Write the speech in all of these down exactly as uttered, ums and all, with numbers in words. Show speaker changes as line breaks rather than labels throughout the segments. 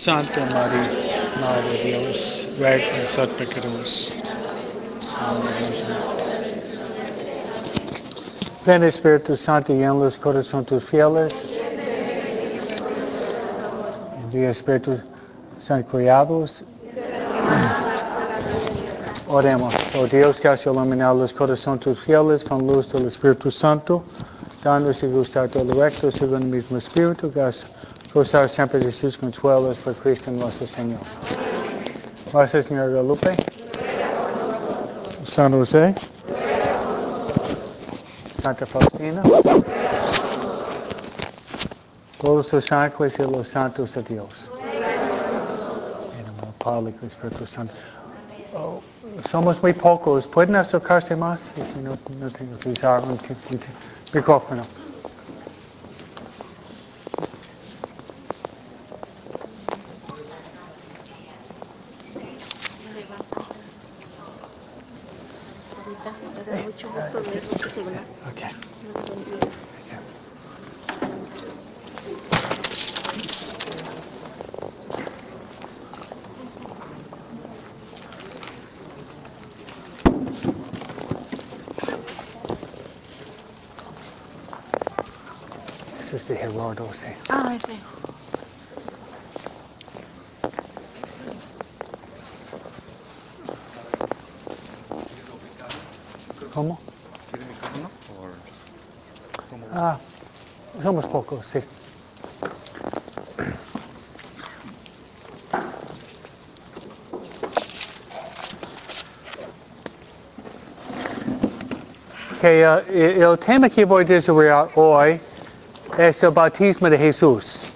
Santa María, Madre de Dios, ruega por nosotros pecadores. Ven Espíritu Santo, llena los corazones tus fieles. Envía Espíritu Santo criados. Oremos. Oh Dios, que has iluminado los corazones tus fieles con luz del Espíritu Santo, danos y gustar todo lo recto según el mismo Espíritu, que has gozado siempre de sus consuelos por Cristo nuestro Señor. Gracias, Señor Guadalupe. San José. Santa Faustina. Todos los ángeles y los santos de Dios. En el nombre del Padre y del Espíritu Santo. Oh, somos muy pocos. ¿Pueden acercarse más? Y si no, no tengo que usar un micrófono. Okay. Ese es de Gerardo, sí.
Ah, ese.
¿Cómo?
¿Quiere micrófono? O...
Ah, somos pocos, sí. Okay, uh, el tema que voy a desarrollar hoy es el bautismo de Jesús.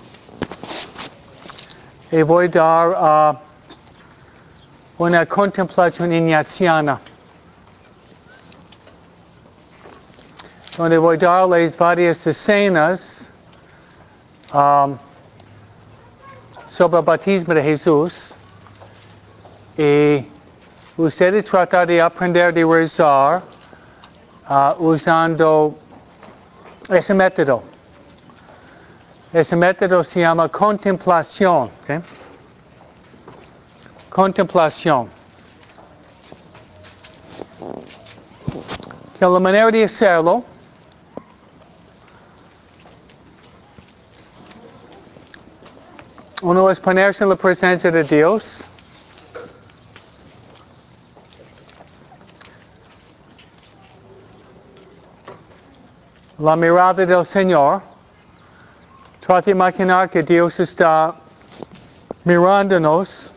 Y voy a dar uh, una contemplación ignaciana, donde voy a darles varias escenas um, sobre el bautismo de Jesús. Y ustedes tratar de aprender de rezar uh, usando ese método. Ese método se llama contemplación. ¿Okay? Contemplación. Que la manera de hacerlo uno es ponerse en la presencia de Dios. La mirada del Señor. Trata de imaginar que Dios está mirándonos,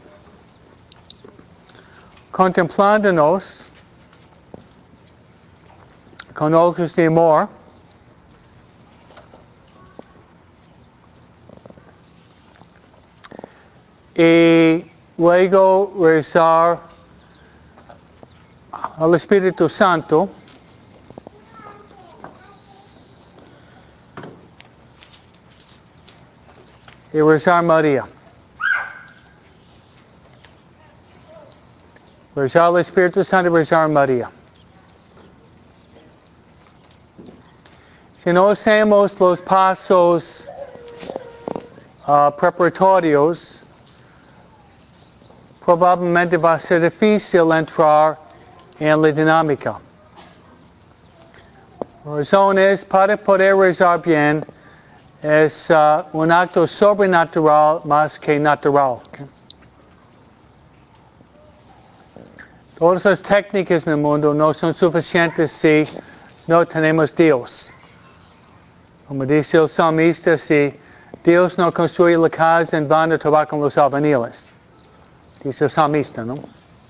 contemplándonos con ojos de amor. Y luego rezar al Espíritu Santo. Y rezar a María. Rezar al Espíritu Santo y rezar a María. Si no hacemos los pasos uh, preparatorios, probablemente va a ser difícil entrar en la dinámica. Razones para poder rezar bien es uh, un acto sobrenatural más que natural. Okay? Todas las técnicas en el mundo no son suficientes si no tenemos Dios. Como dice el salmista, si Dios no construye la casa, en vano trabajan los albañiles. Dice el salmista, ¿no?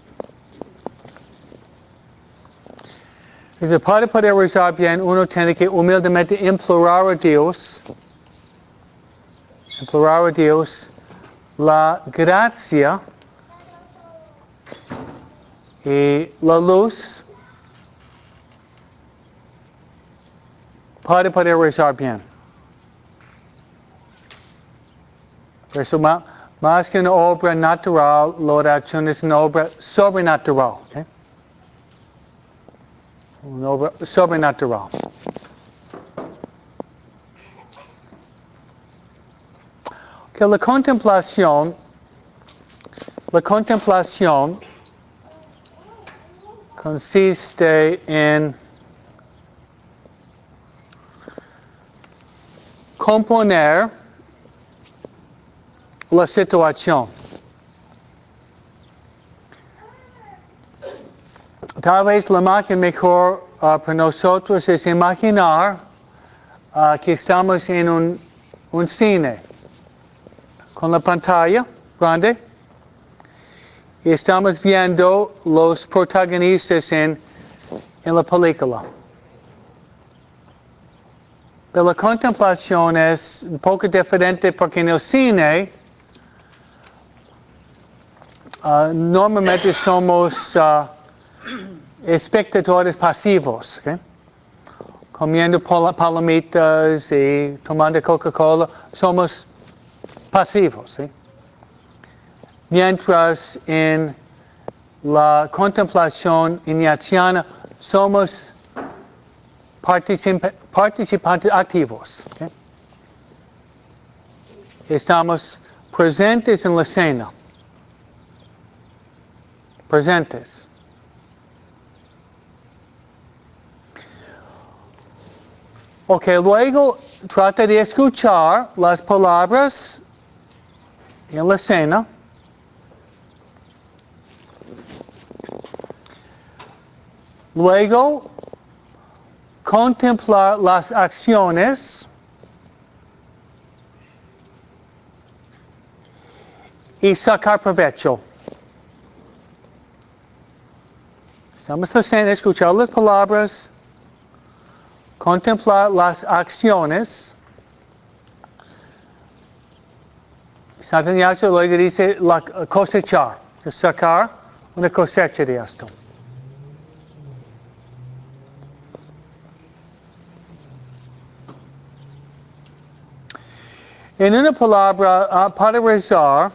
Entonces, para poder rezar bien, uno tiene que humildemente implorar a Dios, implorar a Dios la gracia y la luz para poder rezar bien. Por eso, más, más que una obra natural, la oración es una obra sobrenatural. ¿Okay? Una obra sobrenatural. Que la contemplación La contemplación consiste en componer la situación. Tal vez la imagen mejor uh, para nosotros es imaginar uh, que estamos en un, un cine con la pantalla grande y estamos viendo los protagonistas en, en la película. Pero la contemplación es un poco diferente porque en el cine uh, normalmente somos uh, espectadores pasivos, ¿okay? Comiendo palomitas y tomando Coca-Cola, somos pasivos, ¿sí? Mientras en la contemplación ignaciana somos particip participantes activos, ¿okay? Estamos presentes en la escena, presentes. Ok, luego trata de escuchar las palabras en la escena. Luego, contemplar las acciones y sacar provecho. Estamos en la escena, escuchar las palabras, contemplar las acciones. Santa Ignacio luego dice la cosechar, sacar una cosecha de esto. En una palabra, uh, para rezar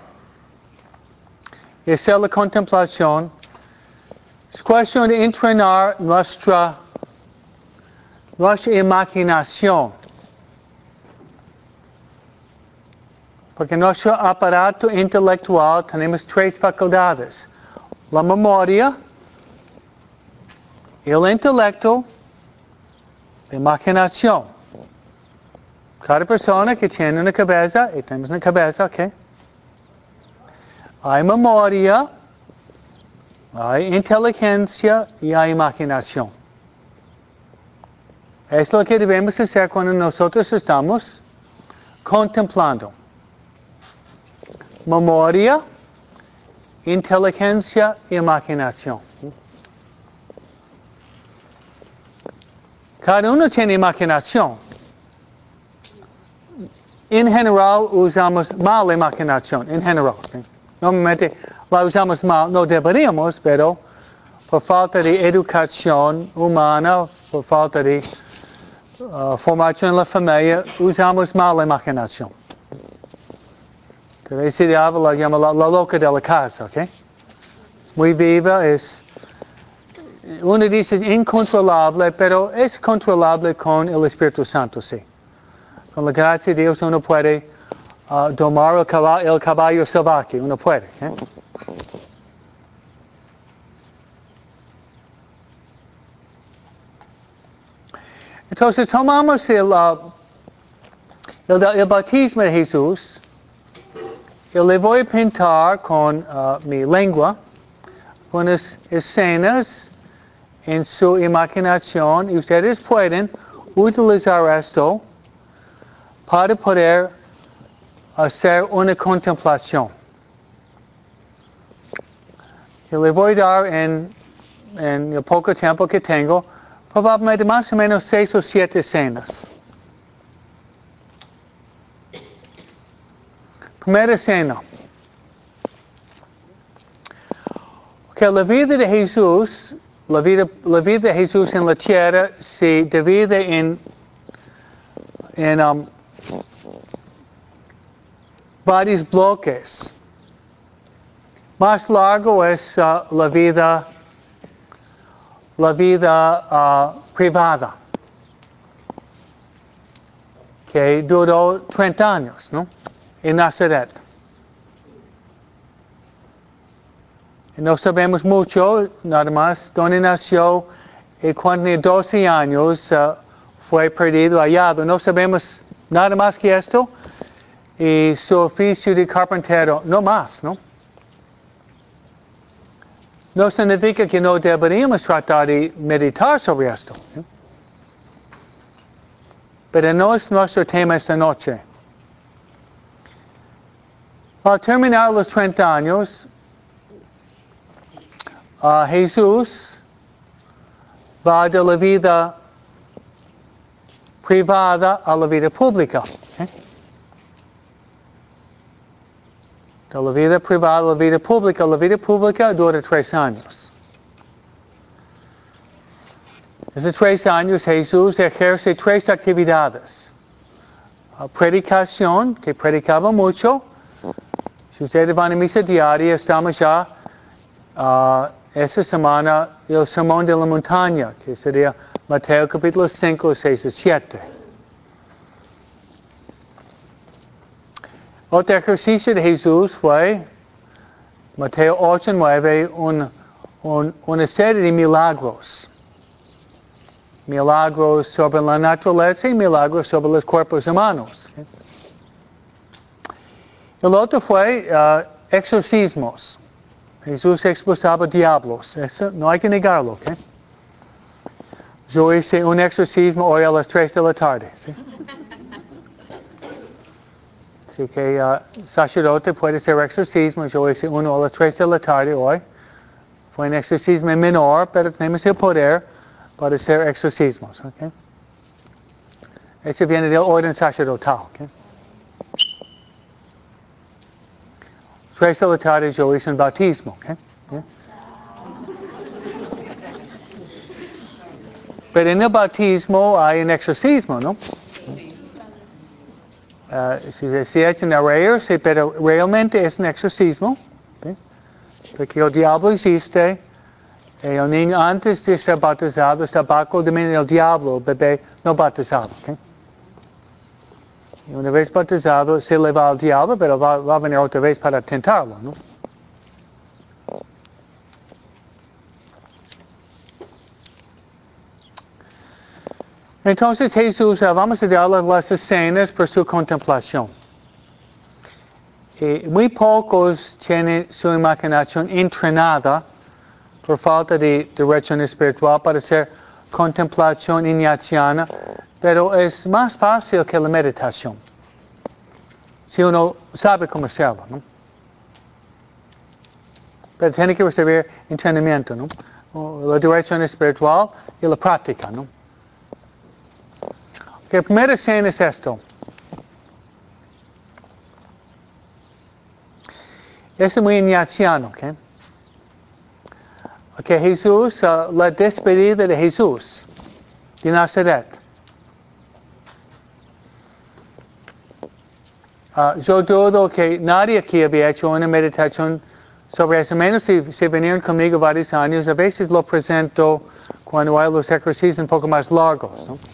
y hacer la contemplación, es cuestión de entrenar nuestra nuestra imaginación. Porque nuestro aparato intelectual tenemos tres facultades. La memoria, el intelecto, la imaginación. Cada persona que tiene una cabeza, y tenemos una cabeza, ¿ok? Hay memoria, hay inteligencia y hay imaginación. Es lo que debemos hacer cuando nosotros estamos contemplando. Memoria, inteligencia y imaginación. Cada uno tiene imaginación. En general usamos mal la imaginación, en general. ¿Sí? Normalmente la usamos mal, no deberíamos, pero por falta de educación humana, por falta de uh, formación en la familia, usamos mal la imaginación. Teresa de Ávila la llama la, la loca de la casa, ¿ok? Muy viva, es, uno dice incontrolable, pero es controlable con el Espíritu Santo, sí. Con la gracia de Dios uno puede uh, domar el caballo, el caballo salvaje, uno puede. ¿eh? Entonces tomamos el, uh, el, el bautismo de Jesús y le voy a pintar con uh, mi lengua unas escenas en su imaginación y ustedes pueden utilizar esto para poder hacer una contemplación. Yo le voy a dar en, en el poco tiempo que tengo, probablemente más o menos seis o siete escenas. Primera escena. Que la vida de Jesús, la vida, la vida de Jesús en la tierra se divide en, en um, varios bloques. Más largo es uh, la vida, la vida uh, privada, que duró treinta años, ¿no? En Nazaret. No sabemos mucho, nada más, dónde nació y cuando tenía doce años uh, fue perdido, hallado. No sabemos nada más que esto. Y su oficio de carpintero, no más, ¿no? No significa que no deberíamos tratar de meditar sobre esto, ¿no? Pero no es nuestro tema esta noche. Al terminar los treinta años, uh, Jesús va de la vida privada a la vida pública. ¿Okay? De la vida privada a la vida pública. La vida pública dura tres años. Esos tres años Jesús ejerce tres actividades. Uh, predicación, que predicaba mucho. Si ustedes van a misa diaria, estamos ya uh, esta semana el sermón de la montaña, que sería Mateo capítulo cinco, seis y siete. Otro ejercicio de Jesús fue Mateo ocho, nueve, un, un, una serie de milagros. Milagros sobre la naturaleza y milagros sobre los cuerpos humanos. ¿Okay? El otro fue uh, exorcismos. Jesús expulsaba diablos. Eso no hay que negarlo. ¿Okay? Yo hice un exorcismo hoy a las tres de la tarde. ¿Sí? Así que uh, sacerdote puede hacer exorcismo. Yo hice uno a las tres de la tarde hoy. Fue un exorcismo menor, pero tenemos el poder para hacer exorcismos. ¿Okay? Eso viene del orden sacerdotal. ¿Okay? Tres de la tarde yo hice un bautismo. ¿Okay? ¿Yeah? Pero en el bautismo hay un exorcismo, ¿no? Uh, si se echan a reírse, pero realmente es un exorcismo. ¿Okay? Porque el diablo existe. El niño antes de ser bautizado está bajo el dominio del diablo, el bebé no bautizado. ¿Okay? Y una vez bautizado se le va al diablo, pero va, va a venir otra vez para tentarlo, ¿no? Entonces Jesús, uh, vamos a darle las escenas por su contemplación. Y muy pocos tienen su imaginación entrenada por falta de dirección espiritual para hacer contemplación ignaciana, pero es más fácil que la meditación, si uno sabe cómo hacerlo, ¿no? Pero tiene que recibir entrenamiento, ¿no? La dirección espiritual y la práctica, ¿no? La primera escena es esto. Es muy ignaciano, ¿ok? Que Jesús, uh, la despedida de Jesús de Nazaret. Uh, yo dudo que nadie aquí había hecho una meditación sobre eso, menos si, si vinieron conmigo varios años. A veces lo presento cuando hay los ejercicios un poco más largos, ¿no?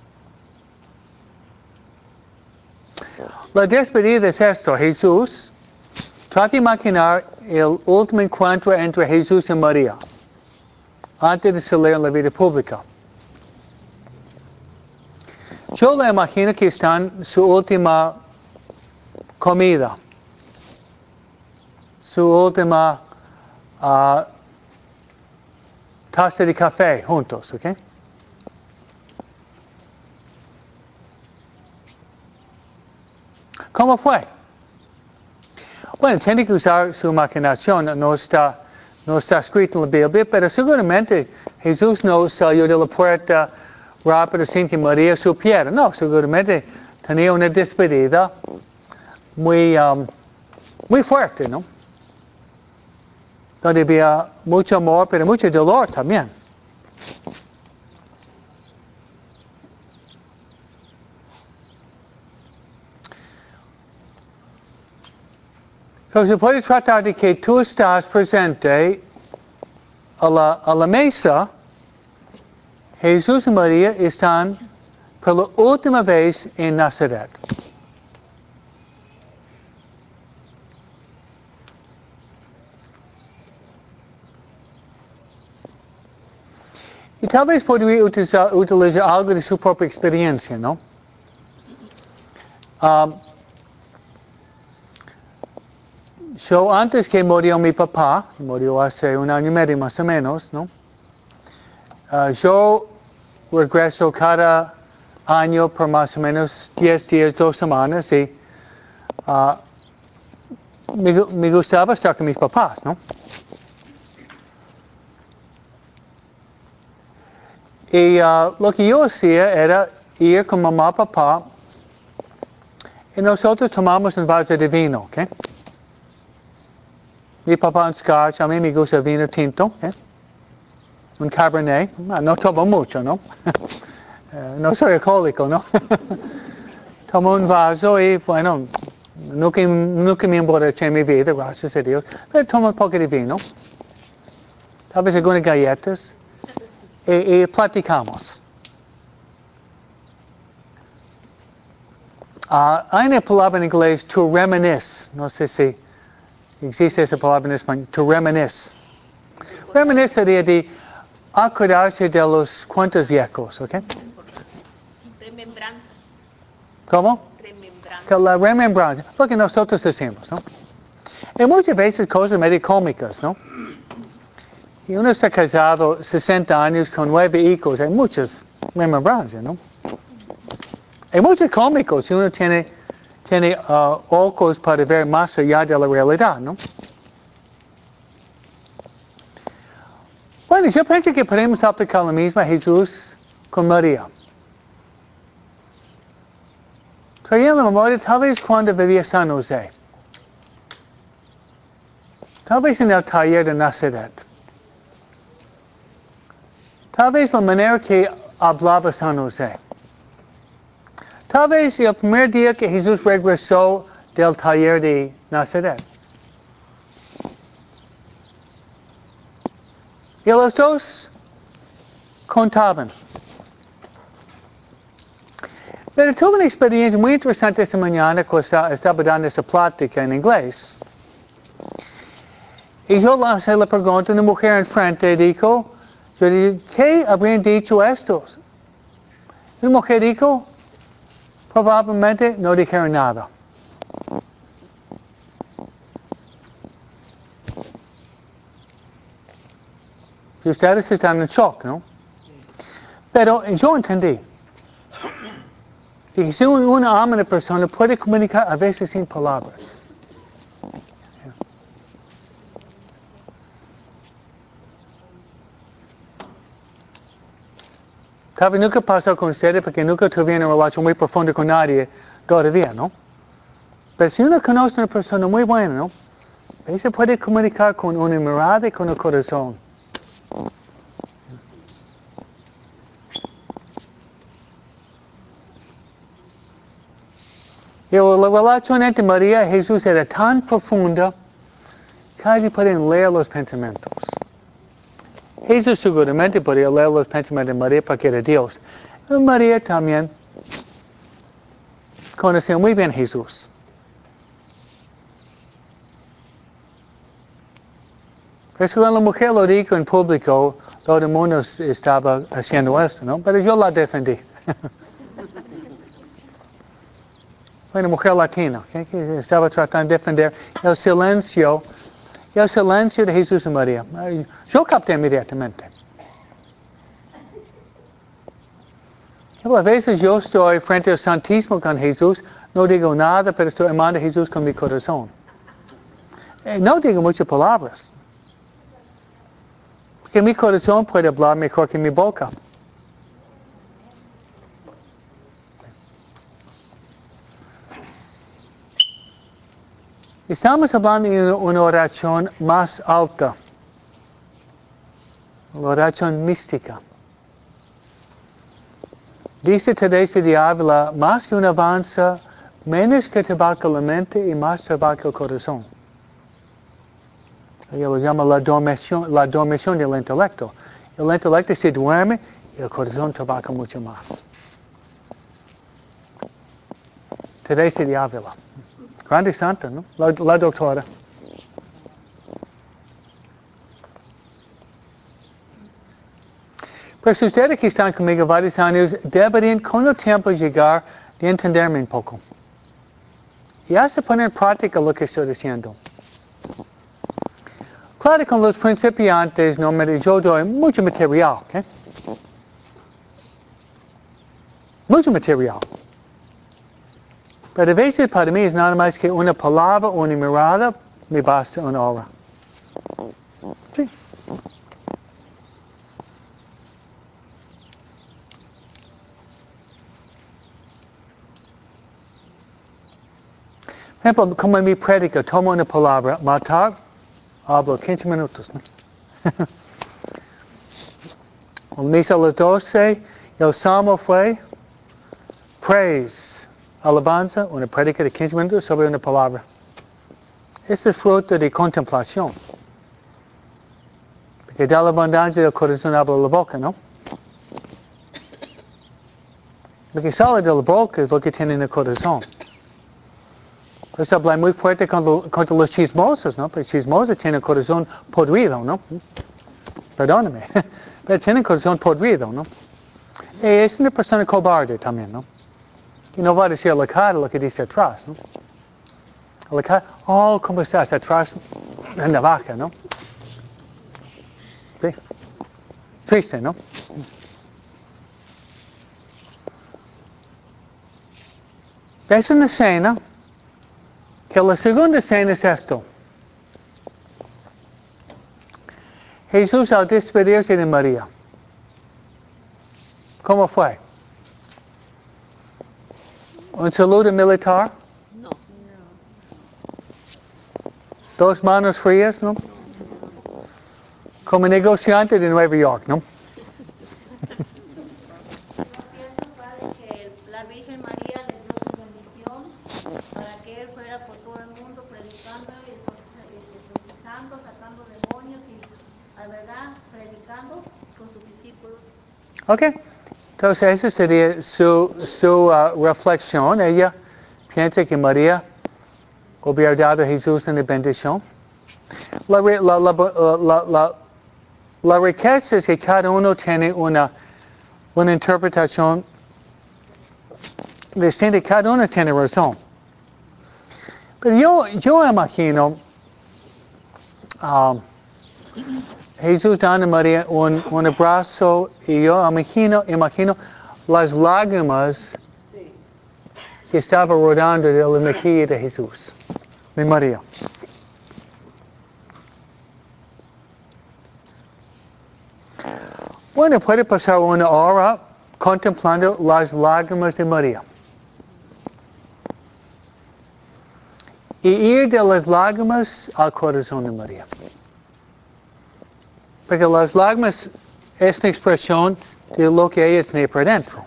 La despedida es esto. Jesús, trata de imaginar el último encuentro entre Jesús y María, antes de salir en la vida pública. Yo le imagino que están en su última comida, su última uh, taza de café juntos, ¿ok? ¿Cómo fue? Bueno, tiene que usar su imaginación, no está, no está escrito en la Biblia, pero seguramente Jesús no salió de la puerta rápido sin que María supiera. No, seguramente tenía una despedida muy, um, muy fuerte, ¿no? Donde había mucho amor, pero mucho dolor también. Entonces se puede tratar de que tú estás presente a la, a la mesa. Jesús y María están por la última vez en Nazaret. Y tal vez podría utilizar, utilizar algo de su propia experiencia, ¿no? Um, so, antes que murió mi papá, murió hace un año y medio más o menos, ¿no? Uh, yo regreso cada año por más o menos diez días, dos semanas y uh, me, me gustaba estar con mis papás, ¿no? Y uh, lo que yo hacía era ir con mamá y papá y nosotros tomamos un vaso de vino, ¿ok? Mi papá un scotch, a mí me gusta el vino tinto, ¿ok? Un cabernet, no tomo mucho, ¿no? uh, no soy alcohólico, ¿no? Tomo un vaso y, bueno, nunca, nunca me emborraché en mi vida, gracias a Dios, pero tomo un poco de vino, tal vez algunas galletas, y, y platicamos. Uh, hay una palabra en inglés, to reminisce, no sé si existe esa palabra en español, to reminisce. Reminisce sería de acordarse de los cuentos viejos, ¿ok?
Remembranzas.
¿Cómo?
Remembranzas.
Que la remembranza, lo que nosotros hacemos, ¿no? Y muchas veces cosas medio cómicas, ¿no? Y uno está casado sesenta años con nueve hijos, hay muchas remembranzas, ¿no? Hay muchos cómicos y uno tiene, tiene uh, ojos para ver más allá de la realidad, ¿no? Bueno, yo pienso que podemos aplicar lo mismo a Jesús con María. Trayendo la memoria, tal vez cuando vivía San José. Tal vez en el taller de Nazaret. Tal vez la manera que hablaba San José. Tal vez el primer día que Jesús regresó del taller de Nazaret. Y los dos contaban. Pero tuve una experiencia muy interesante esta mañana cuando estaba dando esa plática en inglés. Y yo lancé la pregunta a una mujer enfrente y dijo, yo dije, ¿qué habrían dicho estos? Una mujer dijo, probablemente no dijeron nada. Y ustedes están en shock, ¿no? Pero yo entendí. Que si una ama de persona puede comunicar a veces sin palabras. Tal vez nunca pasó con ustedes porque nunca tuvieron una relación muy profunda con nadie todavía, ¿no? Pero si uno conoce a una persona muy buena, ¿no? A veces puede comunicar con una mirada y con el corazón. Y la relación entre María y Jesús era tan profunda, casi pueden leer los pensamientos. Jesús seguramente podía leer los pensamientos de María porque era Dios. Y María también conocía muy bien a Jesús. Pero cuando la mujer lo dijo en público, todo el mundo estaba haciendo esto, ¿no? Pero yo la defendí. Fue una mujer latina, ¿okay? Que estaba tratando de defender el silencio, el silencio de Jesús y María. Yo capté inmediatamente. A veces yo estoy frente al Santísimo con Jesús, no digo nada, pero estoy amando a Jesús con mi corazón. No digo muchas palabras. Porque mi corazón puede hablar mejor que mi boca. Estamos hablando de una oración más alta, una oración mística. Dice Teresa de Ávila, más que una avanza, menos que trabaja la mente y más trabaja el corazón. Ella lo llama la dormición, la dormición del intelecto. El intelecto se duerme y el corazón trabaja mucho más. Teresa de Ávila. Grande santa, ¿no? La, la doctora. Pues ustedes que están conmigo varios años deberían con el tiempo llegar de entenderme un poco. Y hace poner en práctica lo que estoy diciendo. Claro, con los principiantes, no me yo doy mucho material, ¿ok? Mucho material. Pero a veces para mí es nada más que una palabra, una mirada, me basta una hora. Sí. Por ejemplo, como en mi prédica, tomo una palabra, matar, hablo quince minutos, ¿no? Al misa a las doce, el salmo fue praise, alabanza, una prédica de quince minutos sobre una palabra. Este es fruto de contemplación. Porque de la abundancia del corazón habla la boca, ¿no? Lo que sale de la boca es lo que tiene en el corazón. Por eso habla muy fuerte contra, contra los chismosos, ¿no? Porque chismosos tienen el corazón podrido, ¿no? Perdóname. Pero tienen el corazón podrido, ¿no? Y es una persona cobarde también, ¿no? Que no va a decir a la cara lo que dice atrás, ¿no? A la cara, oh, ¿cómo estás? Atrás, en la vaca, ¿no? Sí. Triste, ¿no? Es una escena que la segunda escena es esto. Jesús al despedirse de María. ¿Cómo fue? ¿Un saludo militar?
No.
Dos manos frías, ¿no? Como negociante de Nueva York, ¿no?
Que la Virgen María le dio su bendición para que él fuera por todo el mundo predicando, exorcizando, sacando demonios y, la verdad, predicando con sus discípulos.
Ok. Entonces esa sería su, su uh, reflexión. Ella piensa que María hubiera dado a Jesús una bendición. La, la, la, la, la, la riqueza es que cada uno tiene una, una interpretación distinta. Cada uno tiene razón. Pero yo, yo imagino um, Jesús dando a María un, un abrazo y yo imagino, imagino las lágrimas sí. que estaban rodando de la mejilla de Jesús, de María. Bueno, puede pasar una hora contemplando las lágrimas de María. Y ir de las lágrimas al corazón de María. Porque las lágrimas es una expresión de lo que ella tiene por dentro.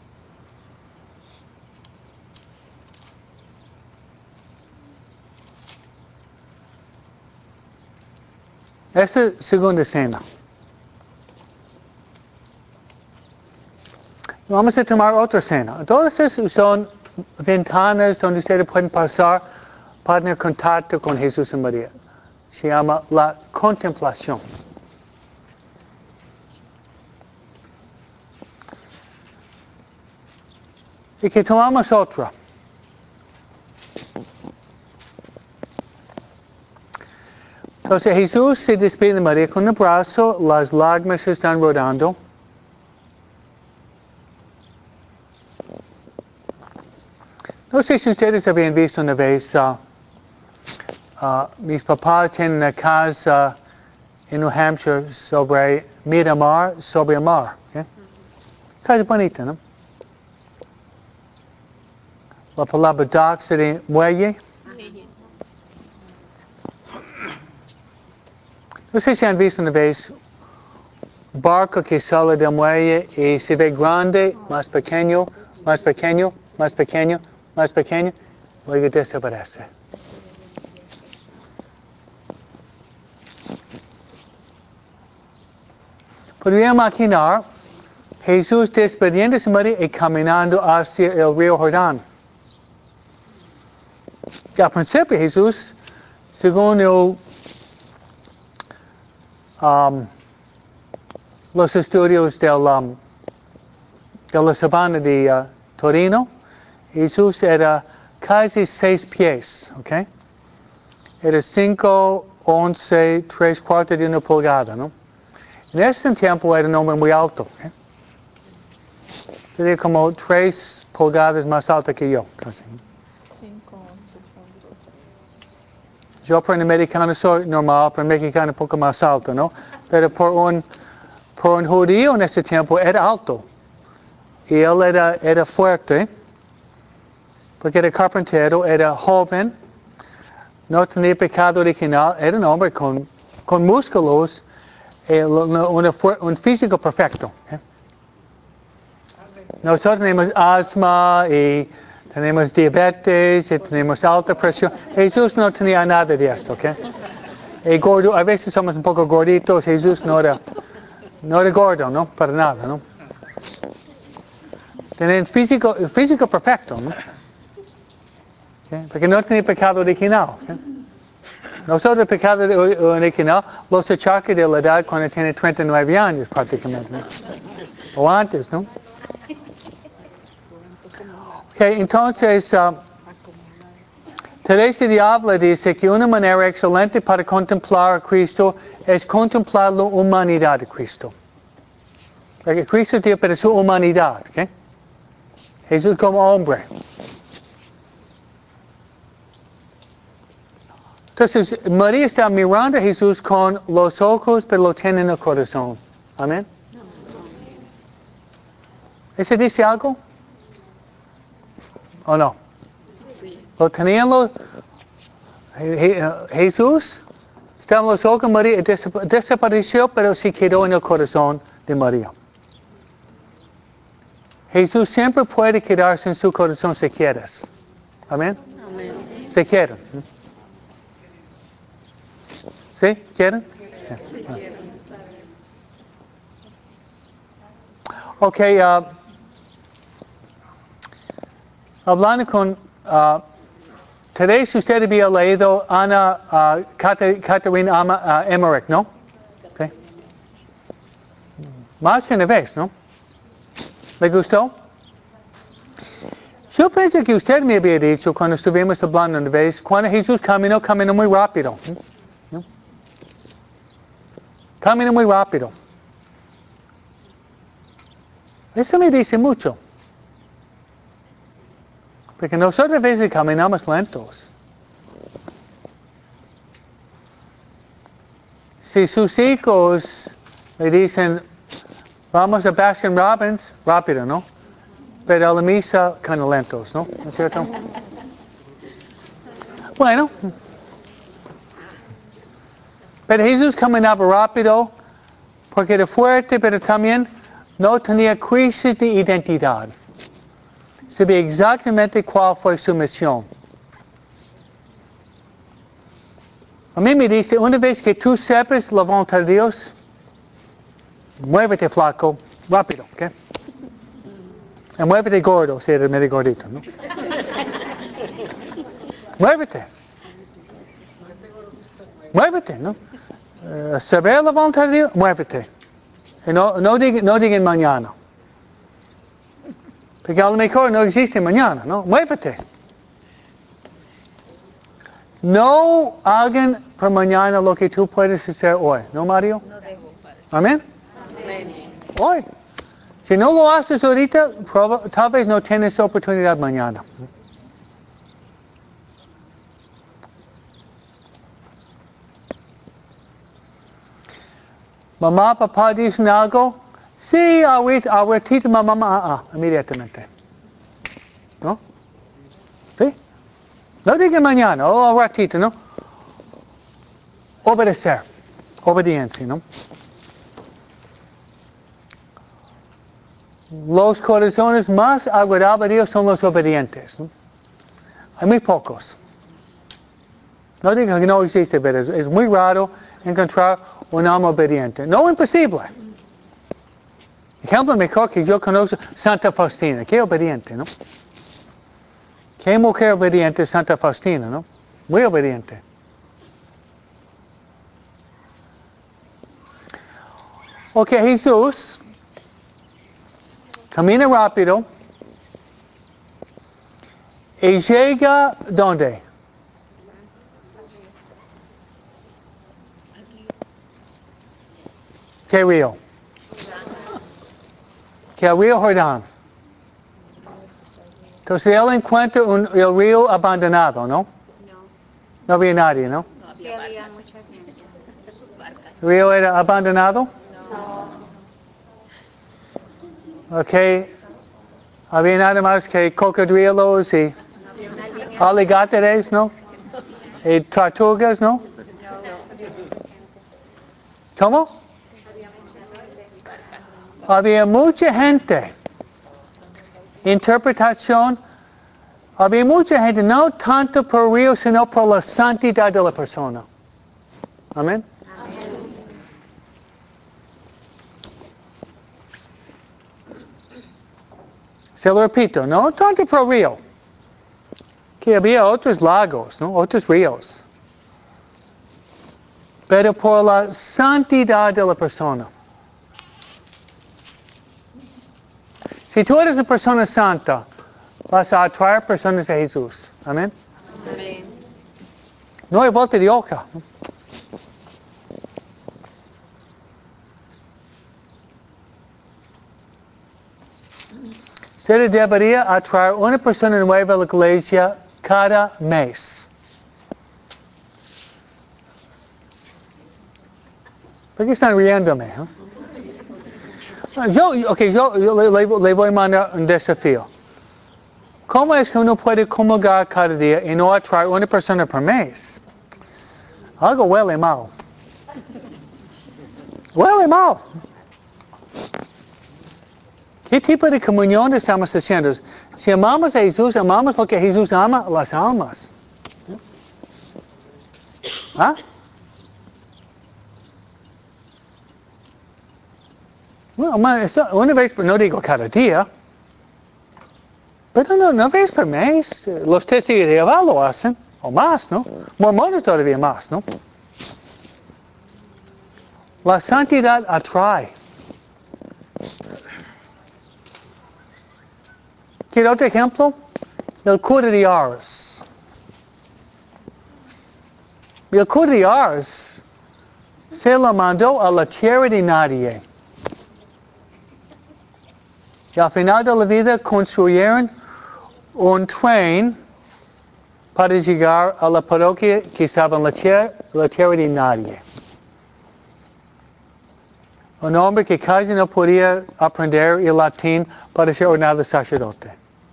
Esta es la segunda escena. Vamos a tomar otra escena. Todas esas son ventanas donde ustedes pueden pasar para tener contacto con Jesús y María. Se llama la contemplación. Y que tomamos otra. Entonces Jesús se despide de María con un abrazo, las lágrimas se están rodando. No sé si ustedes habían visto una vez, uh, uh, mis papás tienen una casa en New Hampshire sobre Miramar, sobre el mar. ¿Okay? Casa bonita, ¿no? La palabra dock sería muelle. No sé si han visto una vez un barco que sale del muelle y se ve grande, más pequeño, más pequeño, más pequeño, más pequeño, luego desaparece. Podría imaginar Jesús despidiéndose de María y caminando hacia el río Jordán. Y al principio Jesús, según el, um, los estudios del, um, de la sabana de uh, Torino, Jesús era casi seis pies, ¿ok? Era cinco, once, tres cuartos de una pulgada, ¿no? En ese tiempo era un hombre muy alto, ¿ok? Sería como tres pulgadas más alto que yo, casi. Yo por un americano soy normal, por un mexicano un poco más alto, ¿no? Pero por un, por un judío en ese tiempo era alto. Y él era, era fuerte, porque era carpintero, era joven, no tenía pecado original, era un hombre con, con músculos, eh, una, una, un físico perfecto. ¿eh? Nosotros tenemos asma y tenemos diabetes y tenemos alta presión. Jesús no tenía nada de esto, ¿ok? Y gordo, a veces somos un poco gorditos, Jesús no era, no era gordo, ¿no? Para nada, ¿no? Tenía un físico, físico perfecto, ¿no? ¿Okay? Porque no tenía pecado original. ¿okay? Nosotros el pecado original los achaca de la edad cuando tiene treinta y nueve años prácticamente, ¿no? O antes, ¿no? Okay, entonces, uh, Teresa de Ávila dice que una manera excelente para contemplar a Cristo es contemplar la humanidad de Cristo. Porque Cristo tiene para su humanidad, ¿ok? Jesús como hombre. Entonces, María está mirando a Jesús con los ojos, pero lo tiene en el corazón. Amén. ¿Eso dice algo? ¿O no? Lo tenían los... Jesús está en los ojos, María desapareció, pero sí quedó en el corazón de María. Jesús siempre puede quedarse en su corazón si quieres. Amén. Amén. Si quieren. ¿Sí? ¿Quieren? Sí. Ok, uh, hablando con uh, Teresa, usted había leído Ana uh, Caterina uh, Emmerich, ¿no? Okay. Más que una vez, ¿no? ¿Le gustó? Yo pensé que usted me había dicho cuando estuvimos hablando una vez, cuando Jesús caminó, caminó muy rápido. ¿no? Caminó muy rápido. Eso me dice mucho. Porque nosotros a veces caminamos lentos. Si sus hijos le dicen, vamos a Baskin Robbins, rápido, ¿no? Pero a la misa, kind of lentos, ¿no? ¿No es cierto? Bueno. Pero Jesús caminaba rápido porque era fuerte, pero también no tenía crisis de identidad. Sabía exactamente cuál fue su misión. A mí me dice, una vez que tú sepas la voluntad de Dios, muévete flaco, rápido, ¿ok? Y muévete gordo, si eres medio gordito, ¿no? Muévete. Muévete, ¿no? Uh, saber la voluntad de Dios, muévete. Y no, no, digan, no digan mañana. Porque a lo mejor no existe mañana, ¿no? Muévete. No hagan por mañana lo que tú puedes hacer hoy, ¿no, Mario?
No debo, Padre.
¿Amén?
Amén.
Hoy. Si no lo haces ahorita, proba, tal vez no tienes oportunidad mañana. Mamá, papá dicen algo. Sí, ahorita, ahorita mamá, ah, ah, inmediatamente. ¿No? ¿Sí? No digan mañana, o oh, ratito, ¿no? Obedecer. Obediencia, ¿no? Los corazones más agradables a Dios son los obedientes, ¿no? Hay muy pocos. No digan que no existe, pero es, es muy raro encontrar un alma obediente. No imposible. Ejemplo mejor que yo conozco, Santa Faustina. Qué obediente, ¿no? Qué mujer obediente Santa Faustina, ¿no? Muy obediente. Ok, Jesús camina rápido y llega ¿dónde? ¿Qué río? ¿Qué río Jordán? Entonces él encuentra un, el río abandonado, ¿no?
No,
No había nadie, ¿no?
no
Sí
había
había
barcas.
mucha gente.
Barcas.
¿El río era abandonado?
No.
Ok. Había nada más que cocodrilos y alligatores, ¿no? Y tortugas, ¿no? ¿Cómo? Había mucha gente. Interpretación. Había mucha gente, no tanto por el río, sino por la santidad de la persona. Amén. Se lo repito, no tanto por el río. Que había otros lagos, ¿no? Otros ríos. Pero por la santidad de la persona. Si tú eres una persona santa, vas a atraer personas a Jesús. Amén.
Amén.
No hay vuelta de hoja. Se debería atraer una persona nueva a la iglesia cada mes. ¿Por qué están riéndome? ¿eh? Yo, okay, yo, yo le, le, le voy a mandar un desafío. ¿Cómo es que uno puede comulgar cada día y no atraer una persona por mes? Algo huele mal. Huele mal. ¿Qué tipo de comunión estamos haciendo? Si amamos a Jesús, amamos lo que Jesús ama, las almas. ¿Ah? Bueno, una vez, no digo cada día, pero no, una vez por mes. Los testigos de Jehová lo hacen, o más, ¿no? Mormones todavía más, ¿no? La santidad atrae. ¿Quiere otro ejemplo? El cura de Ars. El cura de Ars se lo mandó a la tierra de nadie. Y al final de la vida construyeron un tren para llegar a la parroquia que estaba en la tierra, la tierra de nadie. Un hombre que casi no podía aprender el latín para ser ordenado sacerdote.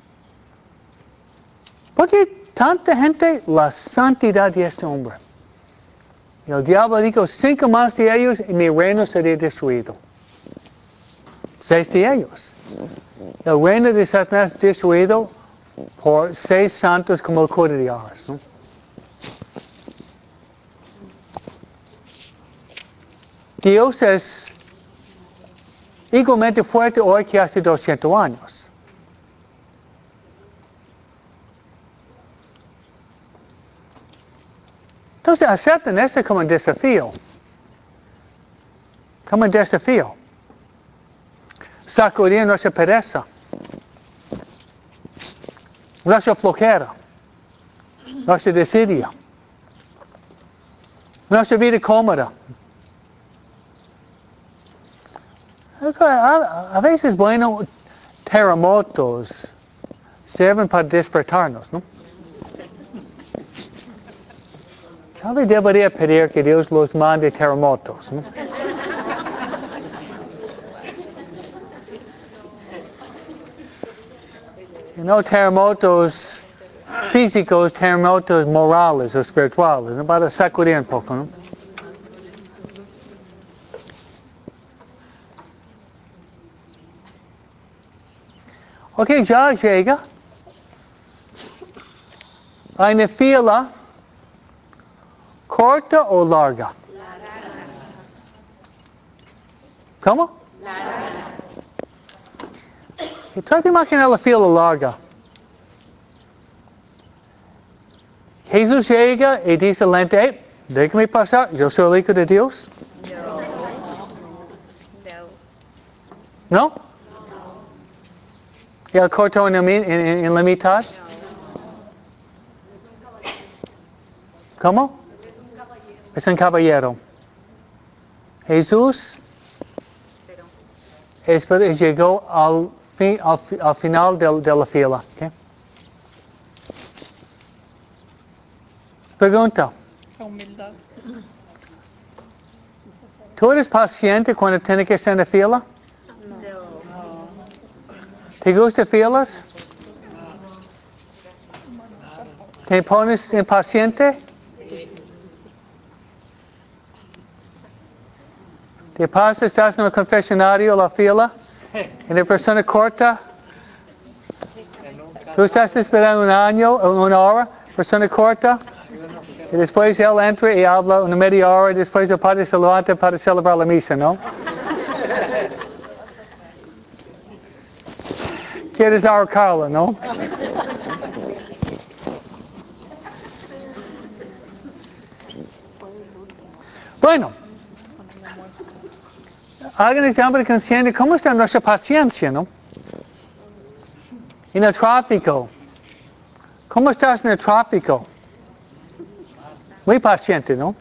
¿Por qué tanta gente? La santidad de este hombre. Y el diablo dijo, cinco más de ellos y mi reino sería destruido. Seis de ellos. El reino de Satanás destruido por seis santos como el cura de Ars, ¿no? Dios es igualmente fuerte hoy que hace doscientos años. Entonces acepten esto como un desafío. Como un desafío. Sacudir nuestra pereza, nuestra flojera, nuestra desidia, nuestra vida cómoda. A, a veces, bueno, terremotos sirven para despertarnos, ¿no? Tal vez debería pedir que Dios los mande terremotos, ¿no? No terremotos físicos, terremotos morales o espirituales, ¿no? Para sacudir un poco, ¿no? Ok, ya llega. Hay una fila corta o larga. ¿Cómo? Y trata de imaginar la fila larga. Jesús llega y dice lente, hey, déjame pasar, yo soy el Hijo de Dios.
No. No.
¿No? ¿Y el cortó en, el, en, en, en la mitad? ¿Cómo? Es un caballero. Jesús es, llegó al, fin, al, al final de, de la fila. ¿Okay? Pregunta.
Humildad.
¿Tú eres paciente cuando tienes que estar en la fila?
No.
¿Te gustan filas? ¿Te pones impaciente? ¿Te pasa, estás en el confesionario, la fila, y la persona corta? ¿Tú estás esperando un año o una hora, persona corta? Y después él entra y habla una media hora y después el padre se levanta para celebrar la misa, ¿no? Quieres ahorcarlo, ¿no? Bueno, hagan examen consciente, ¿cómo está nuestra paciencia, no? En el tráfico. ¿Cómo estás en el tráfico? Muy paciente, ¿no?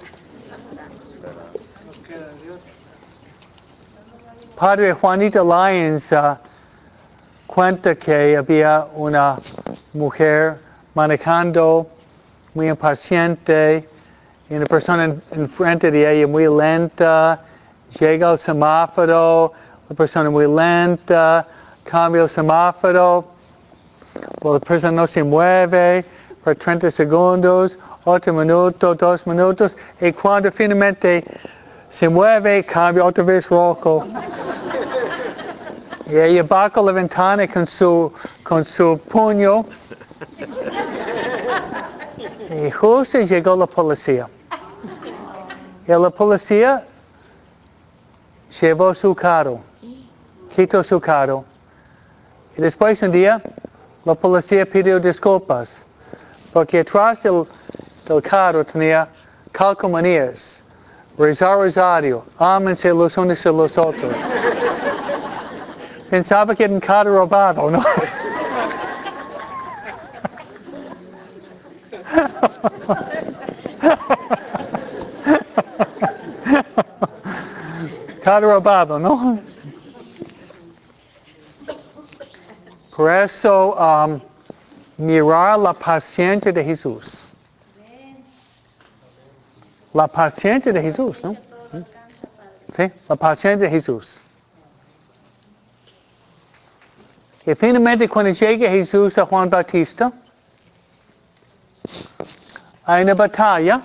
Padre Juanito Lyons uh, cuenta que había una mujer manejando muy impaciente y una persona enfrente de ella muy lenta. Llega al semáforo, la persona muy lenta, cambia el semáforo, la persona no se mueve por treinta segundos, otro minuto, dos minutos, y cuando finalmente se mueve, cambia otra vez rojo. Y ella baja la ventana con su, con su puño, y justo llegó la policía. Y la policía llevó su carro, quitó su carro. Y después un día, la policía pidió disculpas, porque atrás del, del carro tenía calcomanías, rezar rosario, ámense los unos a los otros. Pensaba que era un carro robado, ¿no? Carro robado, ¿no? Por eso, um, mirar la paciencia de Jesús. La paciencia de Jesús, ¿no? Sí, la paciencia de Jesús. Y finalmente, cuando llega Jesús a Juan Bautista, hay una batalla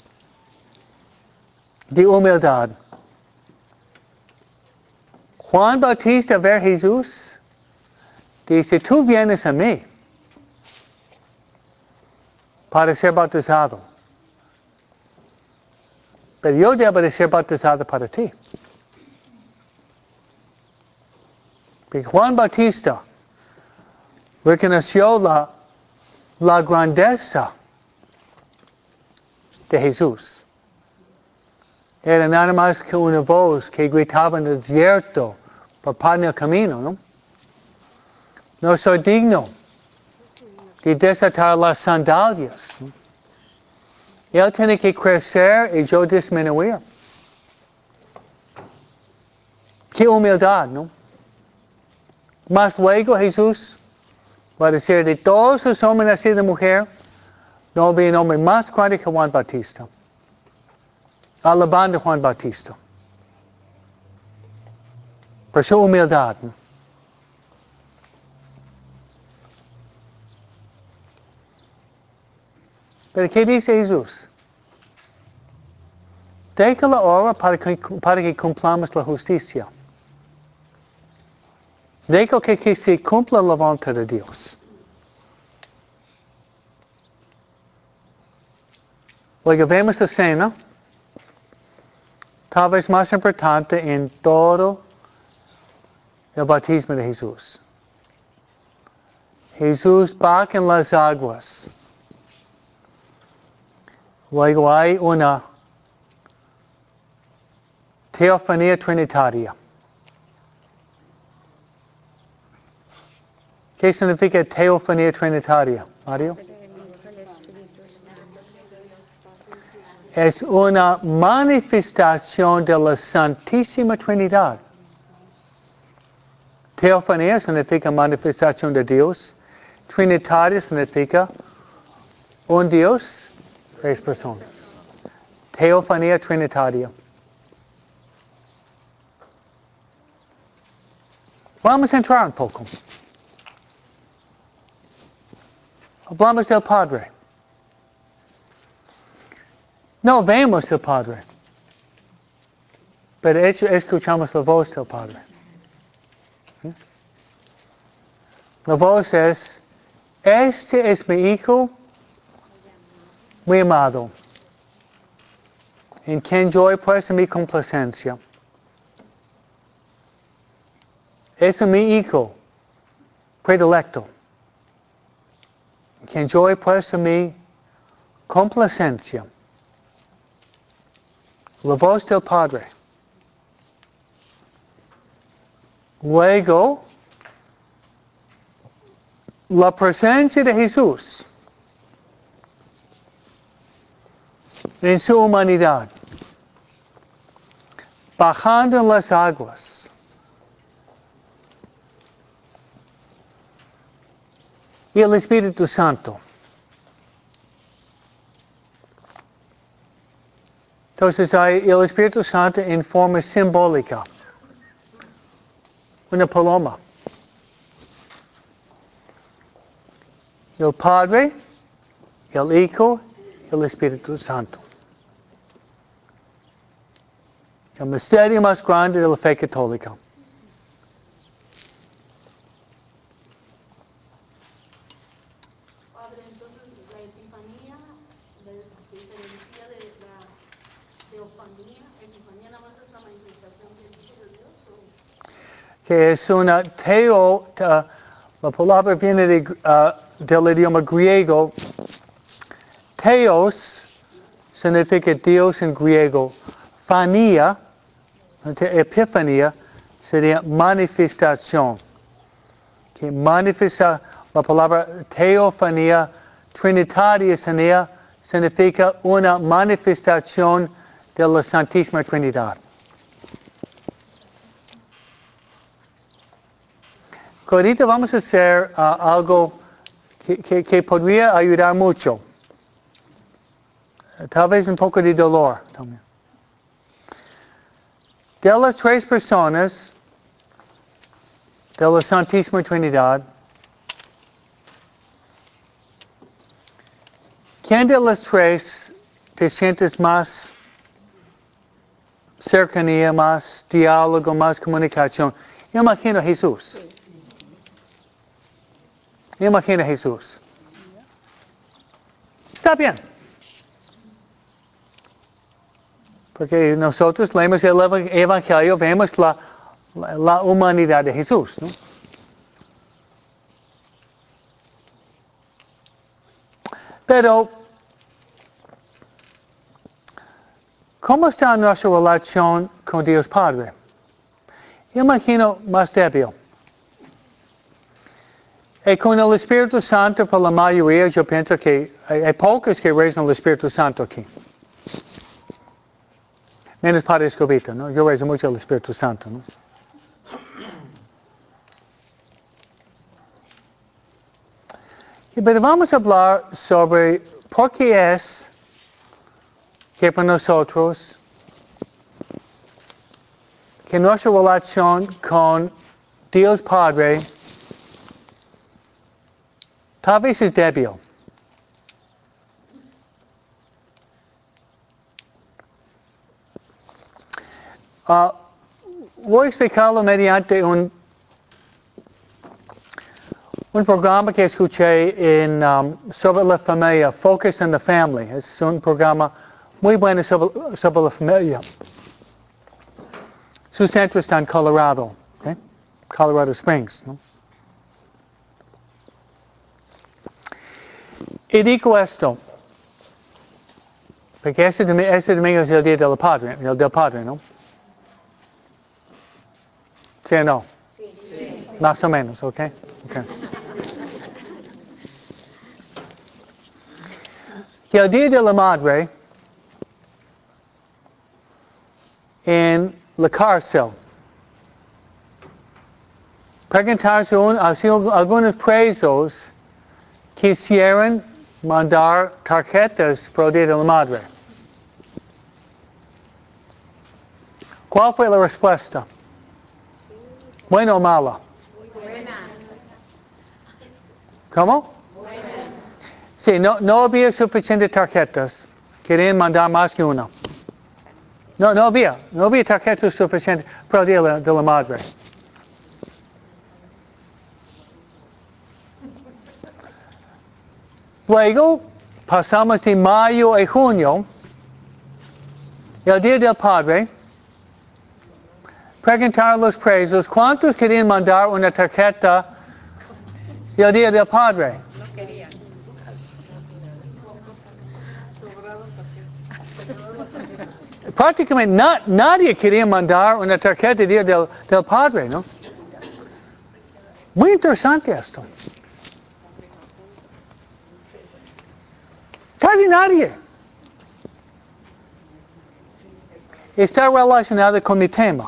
de humildad. Juan Bautista ve a Jesús, dice, tú vienes a mí para ser bautizado. Pero yo debo de ser bautizado para ti. Porque Juan Bautista reconoció la, la grandeza de Jesús. Era nada más que una voz que gritaba en el desierto por pan el camino, ¿no? No soy digno de desatar las sandalias. ¿No? Él tiene que crecer y yo disminuir. Qué humildad, ¿no? Más luego Jesús va a decir, de todos los hombres nacidos de mujer, no había un hombre más grande que Juan Bautista. Alabando a Juan Bautista. Por su humildad, ¿no? Pero ¿qué dice Jesús? Deja la hora para que, para que cumplamos la justicia. Deja que, que se cumpla la voluntad de Dios. Luego vemos la escena, tal vez más importante en todo el bautismo de Jesús. Jesús baja en las aguas. Luego hay una teofanía trinitaria. ¿Qué significa teofanía trinitaria, Mario? Es una manifestación de la Santísima Trinidad. Teofanía significa manifestación de Dios. Trinitaria significa un Dios, tres personas. Teofanía trinitaria. Vamos a entrar un poco. Hablamos del Padre. No vemos al Padre, pero escuchamos la voz del Padre. ¿Sí? La voz es, este es mi Hijo, muy amado, en quien yo he puesto mi complacencia. Es mi Hijo predilecto, en quien yo he puesto mi complacencia. La voz del Padre. Luego, la presencia de Jesús en su humanidad, bajando en las aguas. Y el Espíritu Santo. Entonces hay el Espíritu Santo en forma simbólica. Una paloma. El Padre, el Hijo, el Espíritu Santo. El misterio más grande de la fe católica.
Padre, entonces la epifanía se diferencia de la teofanía. Epifanía nada más es la manifestación del Hijo de Dios. ¿O?
Que es una teo, uh, la palabra viene de, uh, del idioma griego. Theos significa Dios en griego. Fanía, epifanía, sería manifestación. Que manifesta, la palabra teofanía trinitaria sería, significa una manifestación de la Santísima Trinidad. Ahorita vamos a hacer uh, algo que, que, que podría ayudar mucho. Tal vez un poco de dolor también. De las tres personas de la Santísima Trinidad, ¿quién de las tres te sientes más cercanía, más diálogo, más comunicación? Yo imagino a Jesús. Yo imagino a Jesús. Está bien. Porque nosotros leemos el Evangelio, vemos la, la, la humanidad de Jesús, ¿no? Pero, ¿cómo está nuestra relación con Dios Padre? Yo imagino más débil. Y con el Espíritu Santo, por la mayoría, yo pienso que hay, hay pocos que rezan el Espíritu Santo aquí. Menos Padre Escobita, ¿no? Yo rezo mucho el Espíritu Santo, ¿no? Pero vamos a hablar sobre por qué es que para nosotros que nuestra relación con Dios Padre tal vez es débil. Uh, voy a explicarlo mediante un, un programa que escuché en, um, sobre la familia, Focus on the Family. Es un programa muy bueno sobre, sobre la familia. Su centro está en Colorado, ¿okay? Colorado Springs, ¿no? Y digo esto, porque este domingo, este domingo es el día del Padre, el del Padre, ¿no? ¿Sí o no?
Sí. Sí.
Más o menos, ¿ok? Okay. que el Día de la Madre, en la cárcel, preguntarse a si algunos presos quisieran mandar tarjetas para el Día de la Madre. ¿Cuál fue la respuesta? ¿Buena o mala?
Buena.
¿Cómo?
Buena.
Sí, no, no había suficientes tarjetas. Querían mandar más que una. No, no había. No había tarjetas suficientes para el Día de la, de la Madre. Luego, pasamos de mayo a junio, el Día del Padre. Preguntaron a los presos, ¿cuántos querían mandar una tarjeta el Día del Padre?
No querían.
Prácticamente na, nadie quería mandar una tarjeta el Día del, del Padre, ¿no? Muy interesante esto. Casi nadie. Está relacionado con mi tema.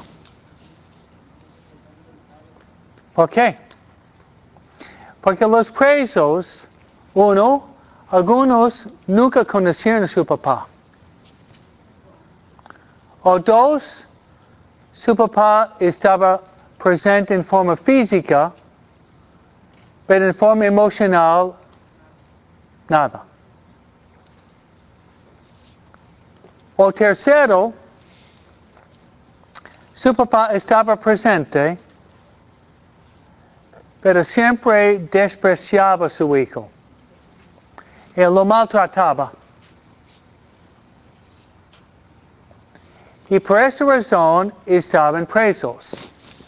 ¿Por qué? Porque los presos, uno, algunos nunca conocieron a su papá. O dos, su papá estaba presente en forma física, pero en forma emocional, nada. O tercero, su papá estaba presente, pero siempre despreciaba a su hijo. Él lo maltrataba. Y por esa razón estaban presos.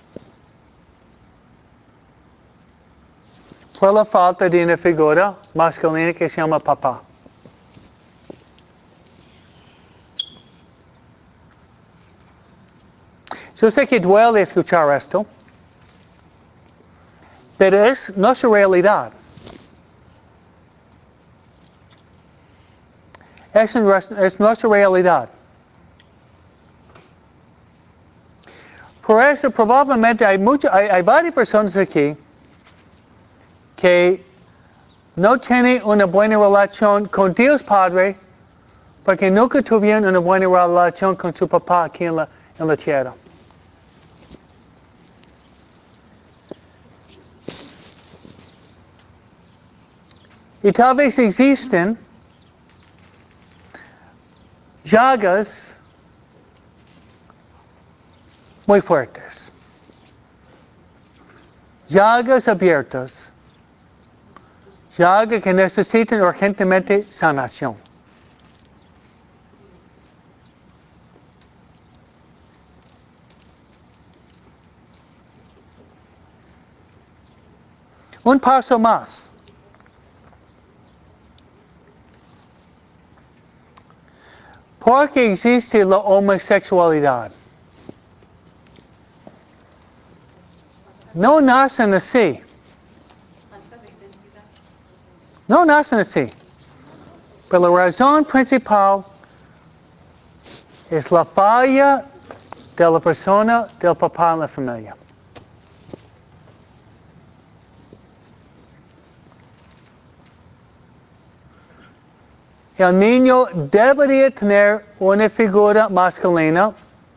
Por la falta de una figura masculina que se llama papá. Yo sé que duele escuchar esto, pero es nuestra realidad. Es, es nuestra realidad. Por eso probablemente hay, mucho, hay, hay varias personas aquí que no tienen una buena relación con Dios Padre porque nunca tuvieron una buena relación con su papá aquí en la, en la tierra. Y tal vez existen llagas muy fuertes. Llagas abiertas. Llagas que necesitan urgentemente sanación. Un paso más. ¿Por qué existe la homosexualidad? No nacen así. No nacen así. Pero la razón principal es la falla de la persona del papá en la familia. El niño debería tener una figura masculina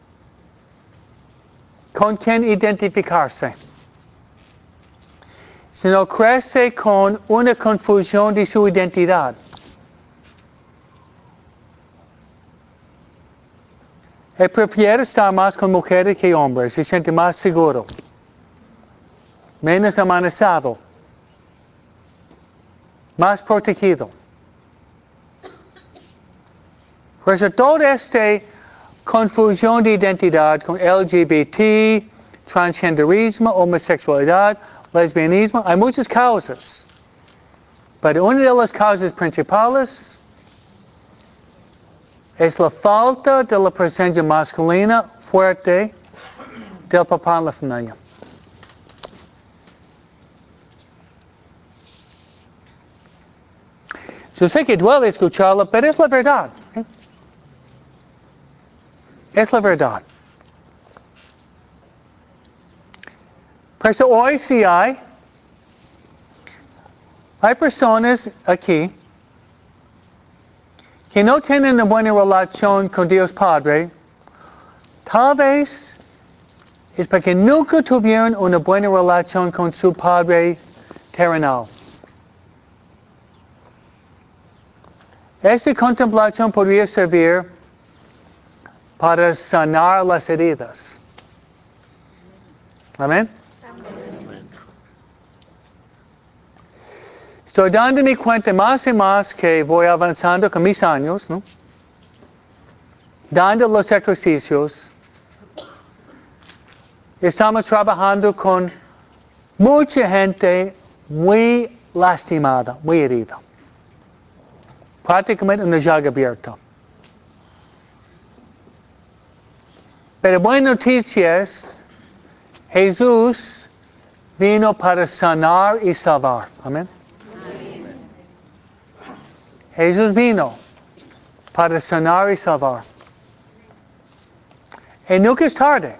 con quien identificarse. Si no crece con una confusión de su identidad. Él prefiere estar más con mujeres que hombres, se siente más seguro, menos amenazado, más protegido. Por eso toda esta confusión de identidad con L G B T, transgenderismo, homosexualidad, lesbianismo, hay muchas causas. Pero una de las causas principales es la falta de la presencia masculina fuerte del papá en la familia. Yo sé que duele escucharlo, pero es la verdad. ¿eh? Es la verdad. Por eso hoy sí hay, hay personas aquí que no tienen una buena relación con Dios Padre, tal vez es porque nunca tuvieron una buena relación con su Padre terrenal. Esta contemplación podría servir para sanar las heridas. Amén. Estoy dándome cuenta más y más que voy avanzando con mis años, ¿no? Dando los ejercicios. Estamos trabajando con mucha gente muy lastimada, muy herida. Prácticamente una llaga abierta. Pero buena noticia es, Jesús vino para sanar y salvar. Amén. Jesús vino para sanar y salvar. Y nunca es tarde.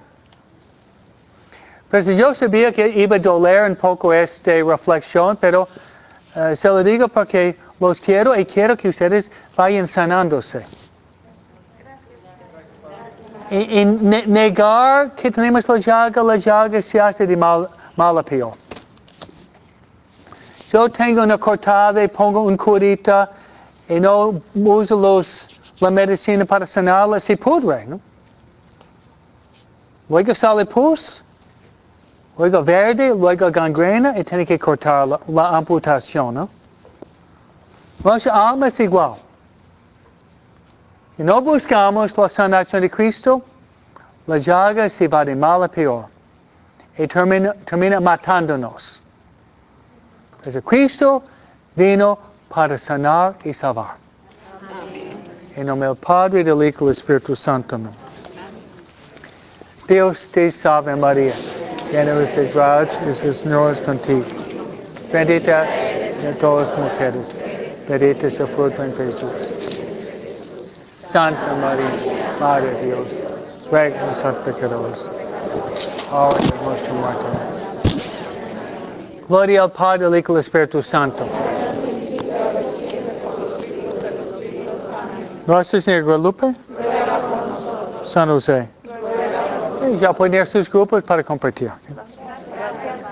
Pero yo sabía que iba a doler un poco esta reflexión, pero uh, se lo digo porque los quiero y quiero que ustedes vayan sanándose. Y, y ne- negar que tenemos la llaga, la llaga se hace de mal, mal a peor. Yo tengo una cortada y pongo un curita y no uso los, la medicina para sanarla, se pudre, ¿no? Luego sale pus, luego verde, luego gangrena y tiene que cortar la, la amputación, ¿no? Nuestra alma es igual. Si no buscamos la sanación de Cristo, la llaga se va de mal a peor y termina, termina matándonos. Entonces Cristo vino para sanar y salvar. Amén. En nombre del Padre, del Hijo y del Espíritu Santo. Amén. Dios te salve María, llena eres de gracia, el Señor es contigo. Bendita de todas las mujeres, bendito es el fruto de Jesús. Santa María, Madre de Dios, ruega por nosotros pecadores, ahora y en nuestra muerte. Gloria al Padre, al Hijo y al Espíritu Santo. Nuestra Señora Guadalupe, San José. Ya pueden ir a sus grupos para compartir.